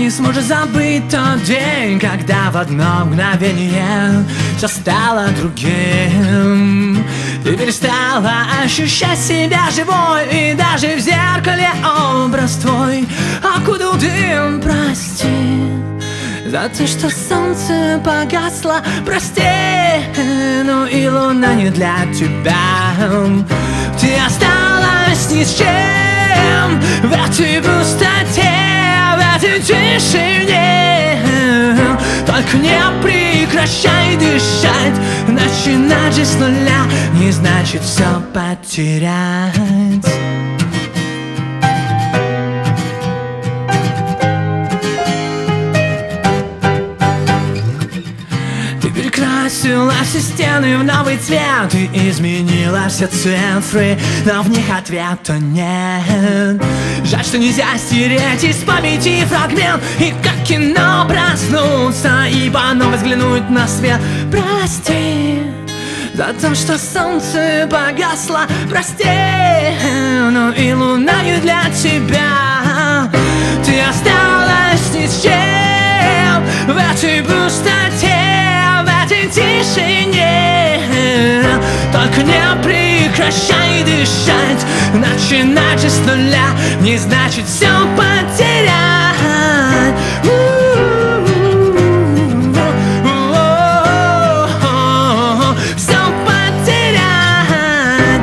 не сможешь забыть тот день, когда в одно мгновение все стало другим. Ты перестала ощущать себя живой, и даже в зеркале образ твой окутал дым. Прости за то, что солнце погасло, прости, но и луна не для тебя. Ты осталась ни с чем в этой пустоте, в этой тишине. Только не прекращай дышать, начинать же с нуля не значит все потерять. Перекрасила все стены в новый цвет и изменила все цифры, но в них ответа нет. Жаль, что нельзя стереть из памяти фрагмент и как кино проснуться и по новой взглянуть на свет. Прости за то, что солнце погасло, прости, но и луна не для тебя. Ты осталась ни с чем в этой пустоте, тишине. Только не прекращай дышать, начинать же с нуля не значит все потерять. Все потерять.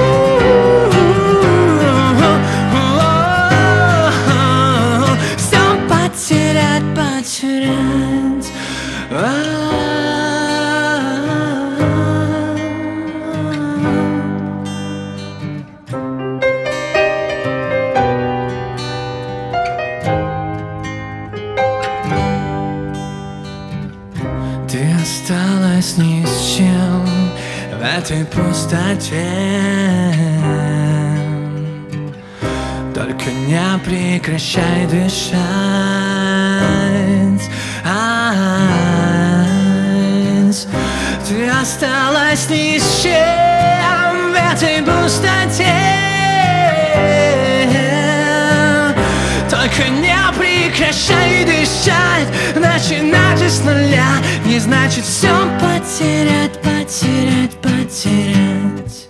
Все потерять, потерять. Ты осталась ни с чем в этой пустоте, только не прекращай дышать. Ты осталась ни с чем в этой пустоте, только не прекращай дышать, начинать же с нуля не значит все потерять, потерять, потерять.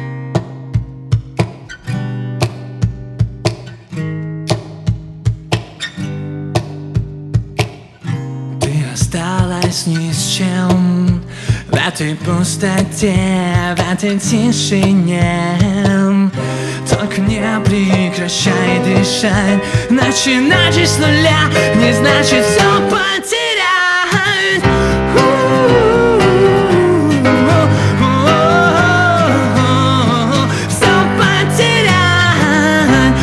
Ты осталась ни с чем в этой пустоте, в этой тишине. Только не прекращай дышать, начинать же с нуля не значит все потерять. Все потерять.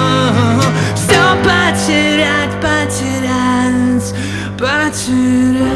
Все потерять, потерять, потерять.